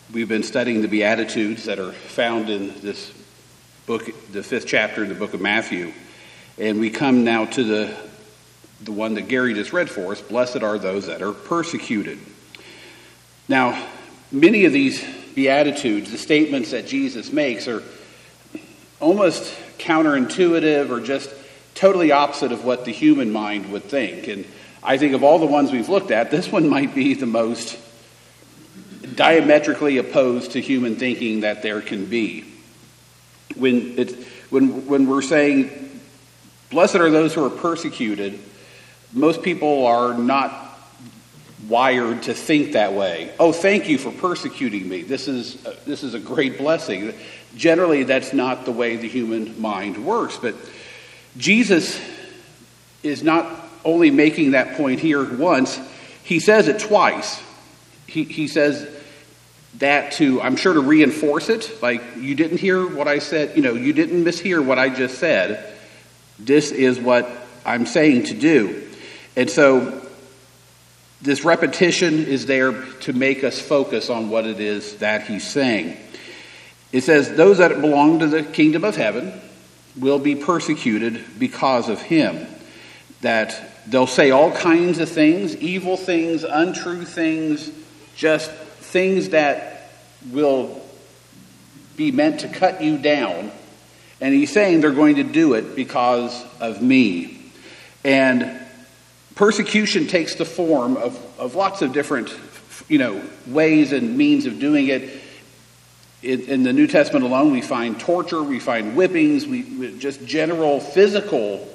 We've been studying the Beatitudes that are found in this book, the 5th chapter in the book of Matthew. And we come now to the one that Gary just read for us. Blessed are those that are persecuted. Now, many of these Beatitudes, the statements that Jesus makes, are almost counterintuitive or just totally opposite of what the human mind would think. And I think of all the ones we've looked at, this one might be the most diametrically opposed to human thinking that there can be. When we're saying, blessed are those who are persecuted, most people are not wired to think that way. Oh, thank you for persecuting me. This is a great blessing. Generally, that's not the way the human mind works. But Jesus is not only making that point here once, he says it twice. He says that to, I'm sure, to reinforce it. Like, you didn't hear what I said, you didn't mishear what I just said. This is what I'm saying to do. And so this repetition is there to make us focus on what it is that he's saying. It says, those that belong to the kingdom of heaven will be persecuted because of him. That they'll say all kinds of things, evil things, untrue things, just things that will be meant to cut you down. And he's saying they're going to do it because of me. And persecution takes the form of lots of different, ways and means of doing it. In the New Testament alone, we find torture, we find whippings, we just general physical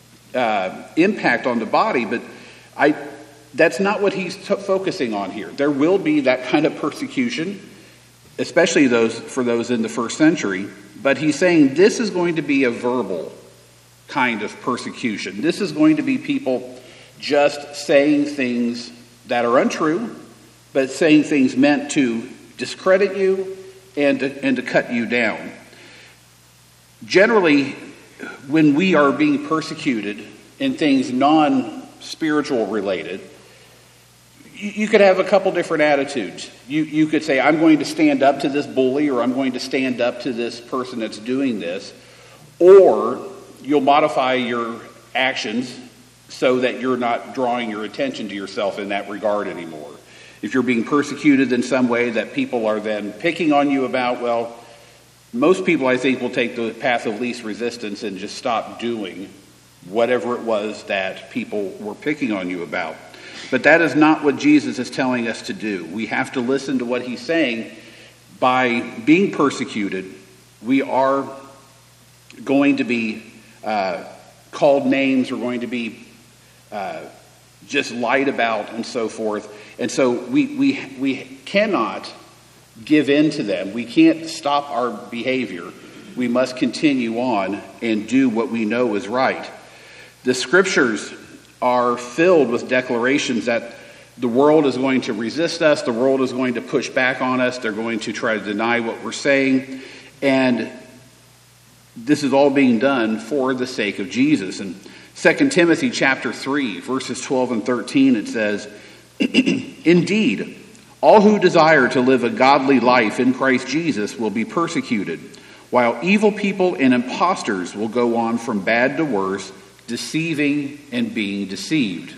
impact on the body. But that's not what he's focusing on here. There will be that kind of persecution, especially for those in the first century. But he's saying this is going to be a verbal kind of persecution. This is going to be people just saying things that are untrue, but saying things meant to discredit you and to cut you down. Generally, when we are being persecuted in things non-spiritual related, you could have a couple different attitudes. You could say, I'm going to stand up to this bully, or I'm going to stand up to this person that's doing this. Or you'll modify your actions so that you're not drawing your attention to yourself in that regard anymore. If you're being persecuted in some way that people are then picking on you about, well, most people, I think, will take the path of least resistance and just stop doing whatever it was that people were picking on you about. But that is not what Jesus is telling us to do. We have to listen to what he's saying. By being persecuted, we are going to be called names. We're going to be just lied about and so forth. And so we cannot give in to them. We can't stop our behavior. We must continue on and do what we know is right. The scriptures are filled with declarations that the world is going to resist us, the world is going to push back on us, they're going to try to deny what we're saying, and this is all being done for the sake of Jesus. In 2 Timothy chapter 3, verses 12 and 13, it says, Indeed, all who desire to live a godly life in Christ Jesus will be persecuted, while evil people and impostors will go on from bad to worse, deceiving and being deceived.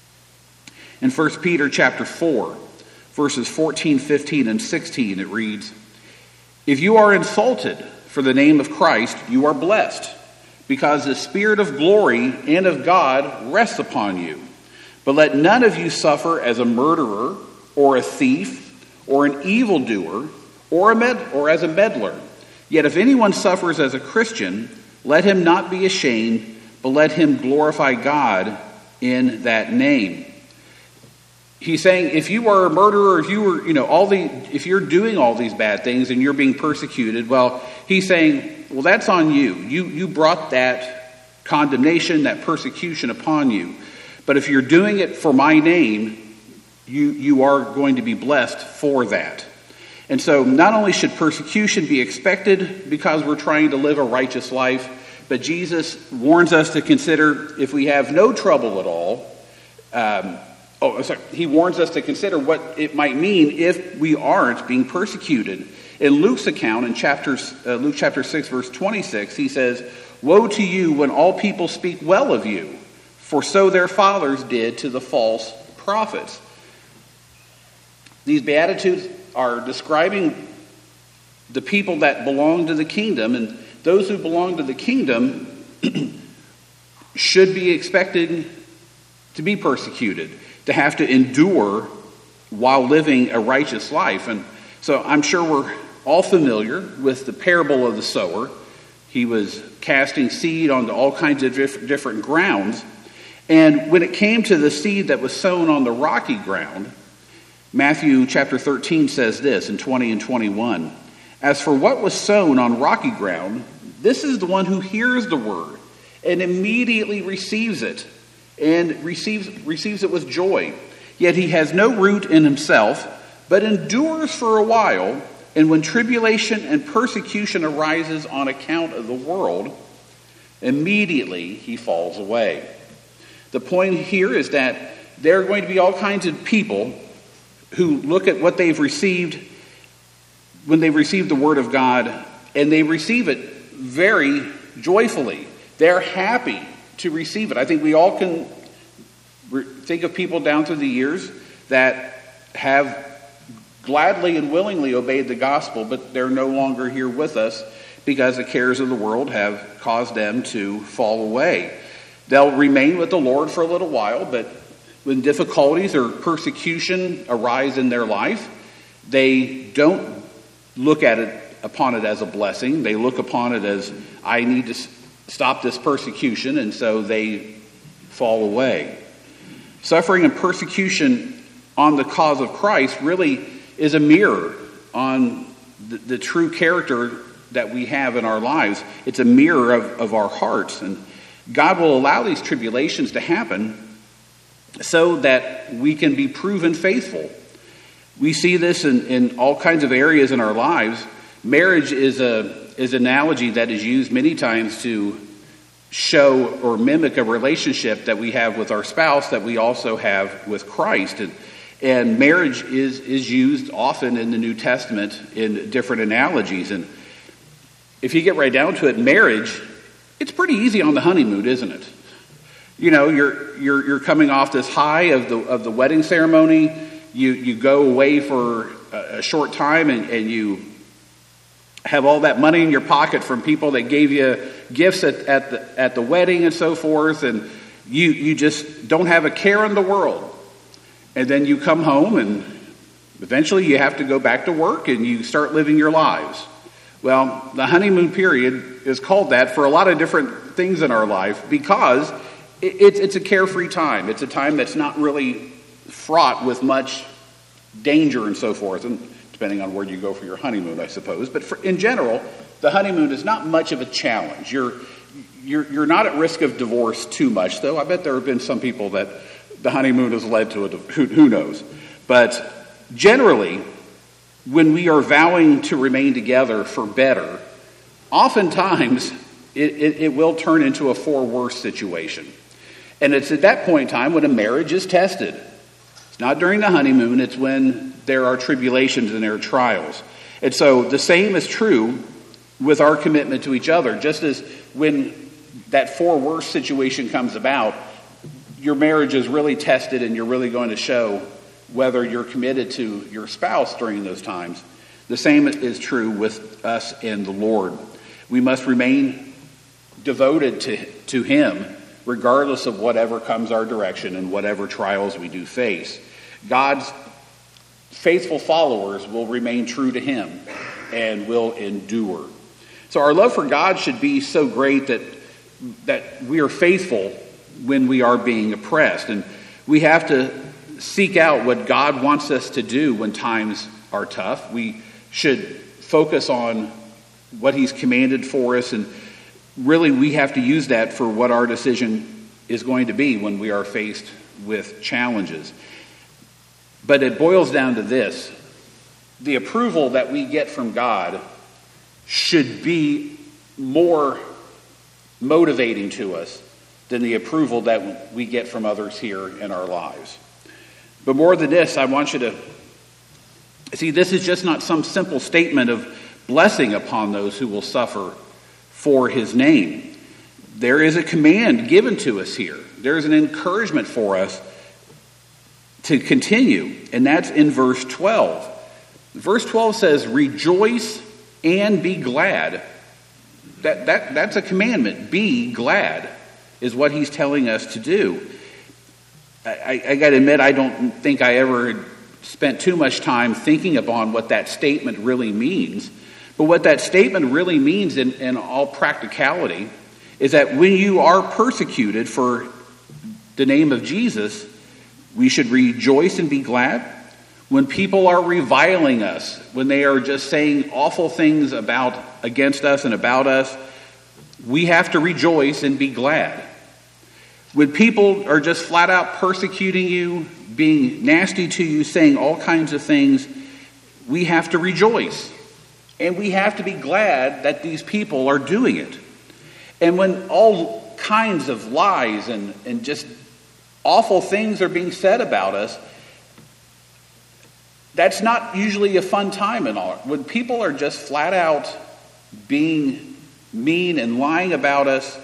In 1 Peter chapter 4, verses 14, 15, and 16, it reads, If you are insulted for the name of Christ, you are blessed, because the Spirit of glory and of God rests upon you. But let none of you suffer as a murderer, or a thief, or an evildoer, or as a meddler. Yet if anyone suffers as a Christian, let him not be ashamed, but let him glorify God in that name. He's saying if you are a murderer, if you were, if you're doing all these bad things and you're being persecuted, well, he's saying, well, that's on you. You brought that condemnation, that persecution upon you. But if you're doing it for my name, you are going to be blessed for that. And so not only should persecution be expected because we're trying to live a righteous life, but Jesus warns us to consider if we have no trouble at all, He warns us to consider what it might mean if we aren't being persecuted. In Luke's account, in Luke chapter 6, verse 26, he says, "Woe to you when all people speak well of you, for so their fathers did to the false prophets." These Beatitudes are describing the people that belong to the kingdom, and those who belong to the kingdom should be expected to be persecuted, to have to endure while living a righteous life. And so I'm sure we're all familiar with the parable of the sower. He was casting seed onto all kinds of different grounds. And when it came to the seed that was sown on the rocky ground, Matthew chapter 13 says this in 20 and 21. "As for what was sown on rocky ground, this is the one who hears the word and immediately receives it, and receives it with joy. Yet he has no root in himself, but endures for a while. And when tribulation and persecution arises on account of the world, immediately he falls away." The point here is that there are going to be all kinds of people who look at what they've received when they receive the Word of God, and they receive it very joyfully. They're happy to receive it. I think we all can think of people down through the years that have gladly and willingly obeyed the gospel, but they're no longer here with us because the cares of the world have caused them to fall away. They'll remain with the Lord for a little while, but when difficulties or persecution arise in their life, they don't look upon it as a blessing. They look upon it as, I need to stop this persecution, and so they fall away. Suffering and persecution on the cause of Christ really is a mirror on the true character that we have in our lives. It's a mirror of our hearts. And God will allow these tribulations to happen so that we can be proven faithful. We see this in all kinds of areas in our lives. Marriage is an analogy that is used many times to show or mimic a relationship that we have with our spouse that we also have with Christ. And marriage is used often in the New Testament in different analogies. And if you get right down to it, marriage, it's pretty easy on the honeymoon, isn't it? You know, you're coming off this high of the wedding ceremony. You go away for a short time and you have all that money in your pocket from people that gave you gifts at the wedding and so forth, and you just don't have a care in the world. And then you come home and eventually you have to go back to work and you start living your lives. Well, the honeymoon period is called that for a lot of different things in our life because it's a carefree time. It's a time that's not really fraught with much danger and so forth, and depending on where you go for your honeymoon, I suppose. But in general, the honeymoon is not much of a challenge. You're not at risk of divorce too much, though. I bet there have been some people that the honeymoon has led to who knows. But generally, when we are vowing to remain together for better, oftentimes it will turn into a for worse situation. And it's at that point in time when a marriage is tested. It's not during the honeymoon, it's when there are tribulations and there are trials. And so the same is true with our commitment to each other. Just as when that for worse situation comes about, your marriage is really tested and you're really going to show whether you're committed to your spouse during those times. The same is true with us and the Lord. We must remain devoted to Him regardless of whatever comes our direction and whatever trials we do face. God's faithful followers will remain true to Him and will endure. So our love for God should be so great that we are faithful when we are being oppressed. And we have to seek out what God wants us to do when times are tough. We should focus on what He's commanded for us, and really we have to use that for what our decision is going to be when we are faced with challenges. But it boils down to this: the approval that we get from God should be more motivating to us than the approval that we get from others here in our lives. But more than this, I want you to see, this is just not some simple statement of blessing upon those who will suffer for his name. There is a command given to us here. There's an encouragement for us to continue, and that's in verse 12. Verse 12 says, "Rejoice and be glad." That's a commandment. Be glad is what he's telling us to do. I got to admit, I don't think I ever spent too much time thinking upon what that statement really means. But what that statement really means in all practicality is that when you are persecuted for the name of Jesus, we should rejoice and be glad. When people are reviling us, when they are just saying awful things against us and about us, we have to rejoice and be glad. When people are just flat out persecuting you, being nasty to you, saying all kinds of things, we have to rejoice. And we have to be glad that these people are doing it. And when all kinds of lies and just awful things are being said about us, that's not usually a fun time in all. When people are just flat out being mean and lying about us,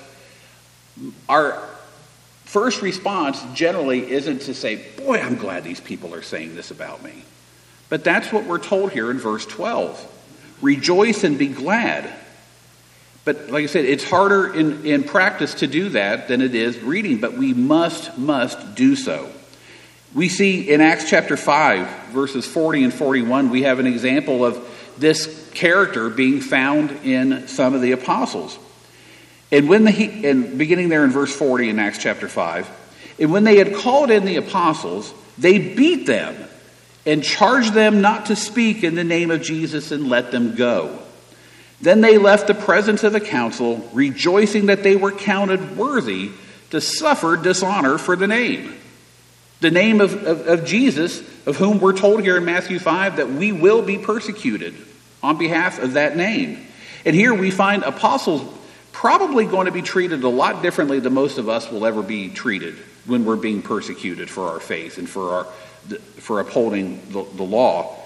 our first response generally isn't to say, "Boy, I'm glad these people are saying this about me." But that's what we're told here in verse 12. Rejoice and be glad. But like I said, it's harder in practice to do that than it is reading, but we must do so. We see in Acts chapter 5, verses 40 and 41, we have an example of this character being found in some of the apostles. And beginning there in verse 40 in Acts chapter 5, and when they had called in the apostles, they beat them and charged them not to speak in the name of Jesus and let them go. Then they left the presence of the council, rejoicing that they were counted worthy to suffer dishonor for the name. The name of Jesus, of whom we're told here in Matthew 5 that we will be persecuted on behalf of that name. And here we find apostles probably going to be treated a lot differently than most of us will ever be treated when we're being persecuted for our faith and for upholding the law.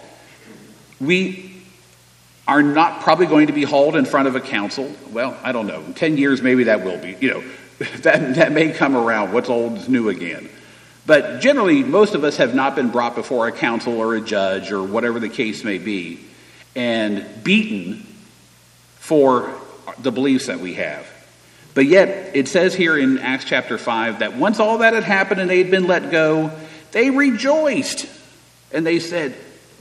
We are not probably going to be hauled in front of a council. Well, I don't know. In 10 years, maybe that will be. That may come around. What's old is new again. But generally, most of us have not been brought before a council or a judge or whatever the case may be and beaten for the beliefs that we have. But yet, it says here in Acts chapter 5 that once all that had happened and they had been let go, they rejoiced. And they said,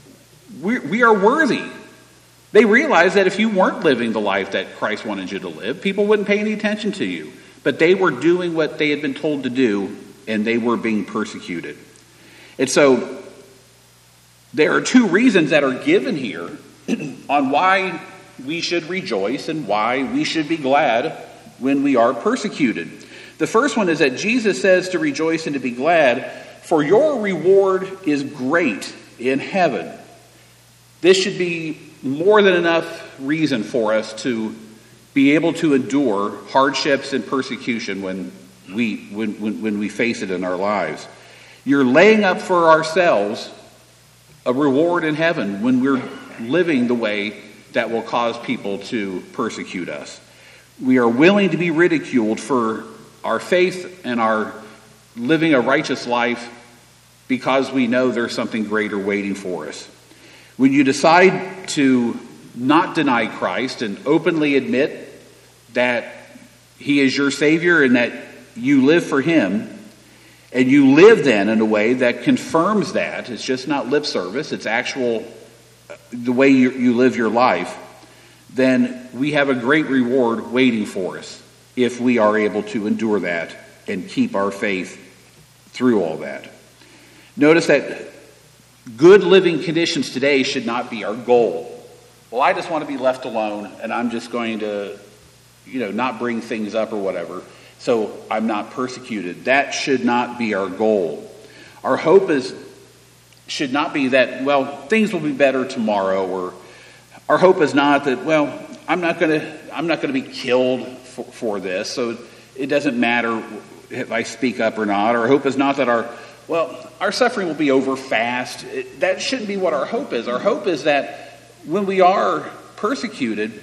we are worthy. They realized that if you weren't living the life that Christ wanted you to live, people wouldn't pay any attention to you. But they were doing what they had been told to do, and they were being persecuted. And so there are two reasons that are given here on why we should rejoice and why we should be glad when we are persecuted. The first one is that Jesus says to rejoice and to be glad, for your reward is great in heaven. This should be more than enough reason for us to be able to endure hardships and persecution when we face it in our lives. You're laying up for ourselves a reward in heaven when we're living the way that will cause people to persecute us. We are willing to be ridiculed for our faith and our living a righteous life because we know there's something greater waiting for us. When you decide to not deny Christ and openly admit that He is your Savior and that you live for Him, and you live then in a way that confirms that, it's just not lip service, it's actual, the way you live your life, then we have a great reward waiting for us if we are able to endure that and keep our faith through all that. Notice that good living conditions today should not be our goal. Well, I just want to be left alone, and I'm just going to, not bring things up or whatever, so I'm not persecuted. That should not be our goal. Our hope should not be that, things will be better tomorrow, or our hope is not that, I'm not going to be killed for this, so it doesn't matter if I speak up or not. Our hope is not that our well, our suffering will be over fast. That shouldn't be what our hope is. Our hope is that when we are persecuted,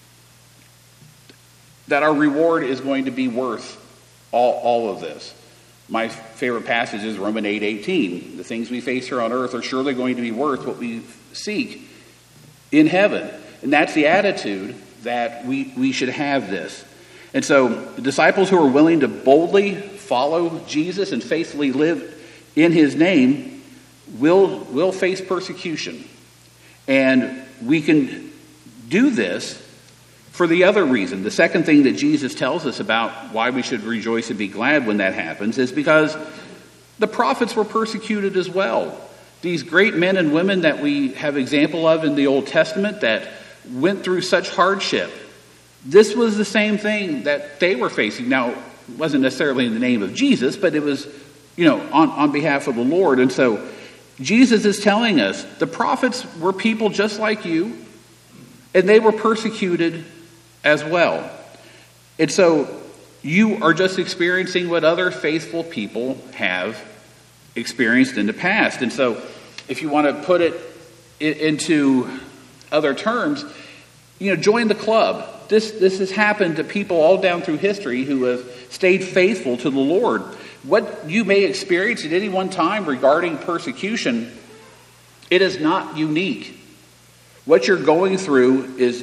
that our reward is going to be worth all of this. My favorite passage is Romans 8:18. The things we face here on earth are surely going to be worth what we seek in heaven. And that's the attitude that we should have this. And so the disciples who are willing to boldly follow Jesus and faithfully live in his name will face persecution. And we can do this for the other reason. The second thing that Jesus tells us about why we should rejoice and be glad when that happens is because the prophets were persecuted as well. These great men and women that we have example of in the Old Testament that went through such hardship, this was the same thing that they were facing. Now, it wasn't necessarily in the name of Jesus, but it was, on behalf of the Lord. And so Jesus is telling us the prophets were people just like you, and they were persecuted as well. And so you are just experiencing what other faithful people have experienced in the past. And so if you want to put it into other terms, join the club. This has happened to people all down through history who have stayed faithful to the Lord. What you may experience at any one time regarding persecution, it is not unique. What you're going through is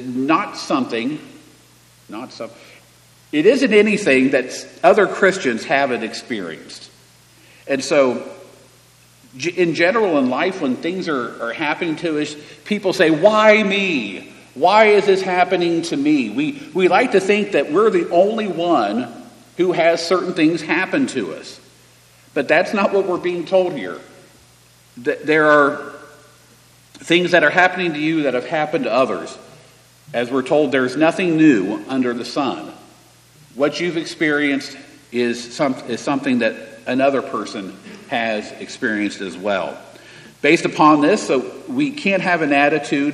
it isn't anything that other Christians haven't experienced. And so, in general in life, when things are happening to us, people say, why me? Why is this happening to me? We like to think that we're the only one who has certain things happen to us. But that's not what we're being told here. There are things that are happening to you that have happened to others. As we're told, there's nothing new under the sun. What you've experienced is something that another person has experienced as well. Based upon this, so we can't have an attitude,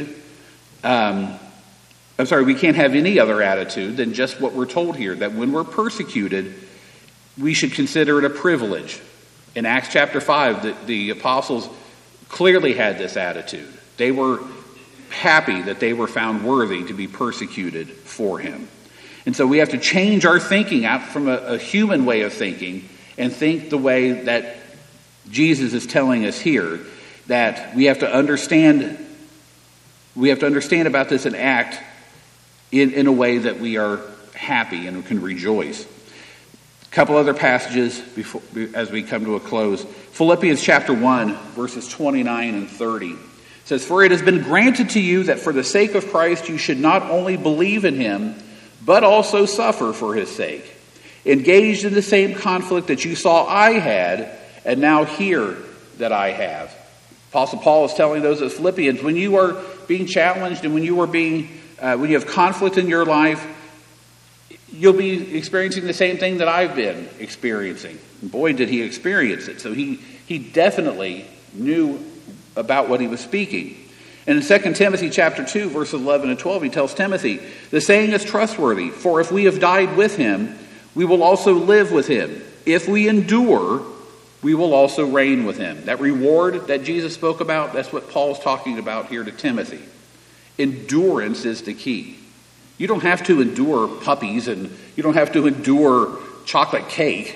we can't have any other attitude than just what we're told here, that when we're persecuted, we should consider it a privilege. In Acts chapter 5, the apostles clearly had this attitude. They were happy that they were found worthy to be persecuted for him. And so we have to change our thinking out from a human way of thinking and think the way that Jesus is telling us here, that we have to understand about this and act in a way that we are happy and can rejoice. A couple other passages as we come to a close. Philippians chapter 1, verses 29 and 30. It says, "For it has been granted to you that for the sake of Christ you should not only believe in him, but also suffer for his sake, engaged in the same conflict that you saw I had, and now hear that I have." Apostle Paul is telling those of Philippians, when you are being challenged and when you have conflict in your life, you'll be experiencing the same thing that I've been experiencing. And boy, did he experience it. So he definitely knew about what he was speaking. And in 2 Timothy chapter 2, verses 11 and 12, he tells Timothy, "The saying is trustworthy, for if we have died with him, we will also live with him. If we endure, we will also reign with him." That reward that Jesus spoke about, that's what Paul's talking about here to Timothy. Endurance is the key. You don't have to endure puppies, and you don't have to endure chocolate cake.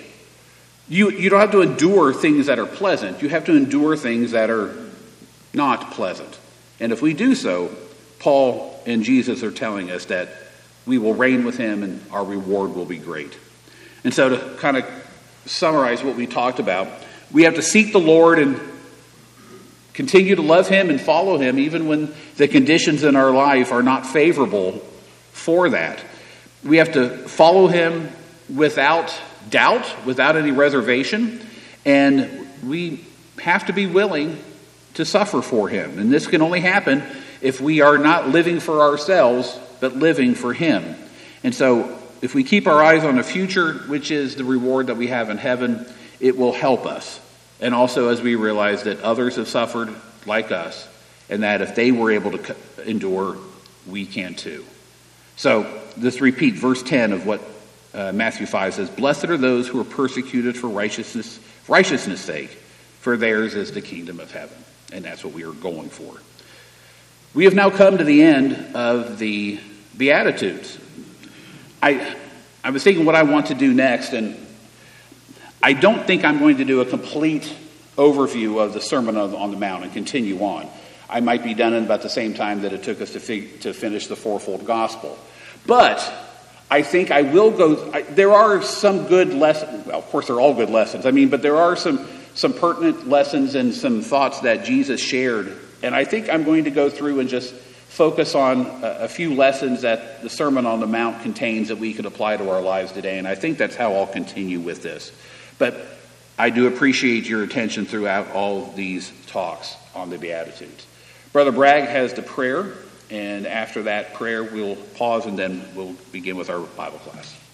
You don't have to endure things that are pleasant. You have to endure things that are not pleasant. And if we do so, Paul and Jesus are telling us that we will reign with him and our reward will be great. And so to kind of summarize what we talked about, we have to seek the Lord and continue to love him and follow him even when the conditions in our life are not favorable for that. We have to follow him without doubt, without any reservation, and we have to be willing to suffer for him. And this can only happen if we are not living for ourselves, but living for him. And so if we keep our eyes on the future, which is the reward that we have in heaven, it will help us. And also as we realize that others have suffered like us, and that if they were able to endure, we can too. So let's repeat verse 10 of what Matthew 5 says. "Blessed are those who are persecuted for righteousness' sake, for theirs is the kingdom of heaven. And that's what we are going for. We have now come to the end of the Beatitudes. I was thinking what I want to do next, and I don't think I'm going to do a complete overview of the Sermon on the Mount and continue on. I might be done in about the same time that it took us to finish the fourfold gospel. But I think I will go. There are some good lessons. Well, of course, they're all good lessons. But there are some pertinent lessons and some thoughts that Jesus shared. And I think I'm going to go through and just focus on a few lessons that the Sermon on the Mount contains that we could apply to our lives today. And I think that's how I'll continue with this. But I do appreciate your attention throughout all these talks on the Beatitudes. Brother Bragg has the prayer, and after that prayer, we'll pause and then we'll begin with our Bible class.